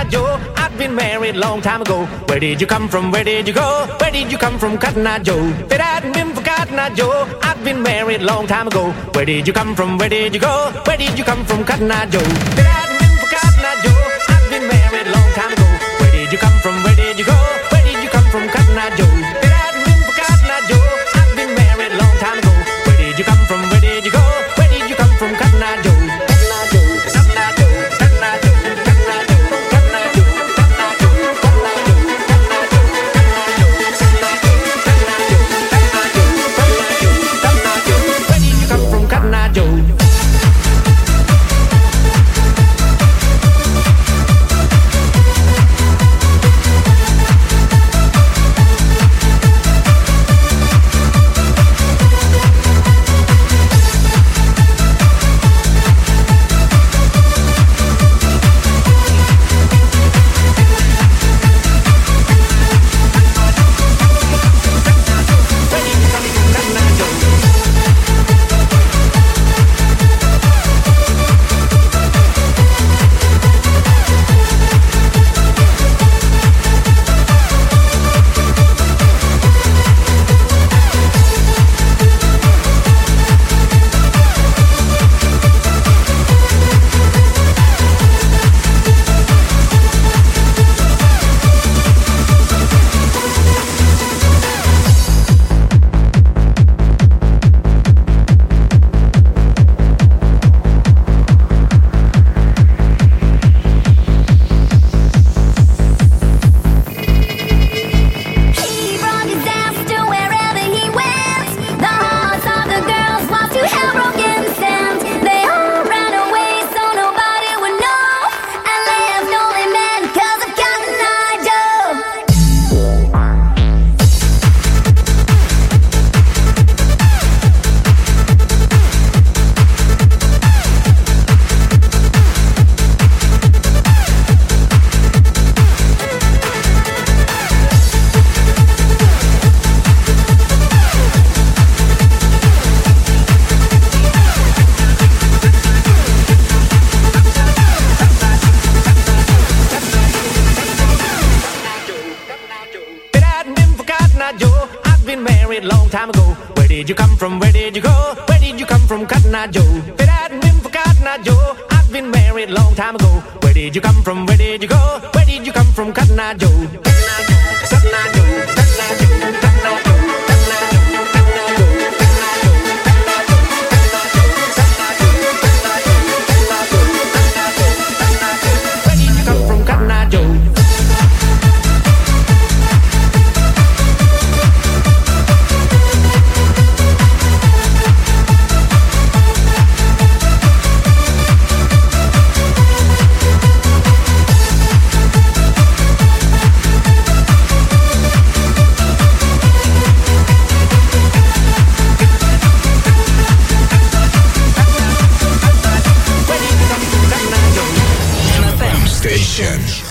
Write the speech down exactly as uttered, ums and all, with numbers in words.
Joe? I've been married long time ago. Where did you come from? Where did you go? Where did you come from, Cotton Eye Joe? If it hadn't been for Cotton Eye Joe, I've been married long time ago. Where did you come from? Where did you go? Where did you come from, Cotton Eye Joe? If it hadn't been for Cotton Eye Joe, I've been married long time ago. Where did you come from? Where did you go? Where did you come from, Cotton Eye Joe? If it hadn't been for Cotton Eye Joe, I've been married long time ago. Where did you come from? Where did you go? Where did you come from, Cotton Eye Joe? Joe, I've been married long time ago. Where did you come from? Where did you go? Where did you come from, Cotton Eye Joe? If it hadn't been for Cotton Eye Joe, I've been married long time ago. Where did you come from? Where did you go? Where did you come from, Cotton Eye Joe? Cotton Eye Joe, Cotton Eye Joe, Cotton Eye Joe.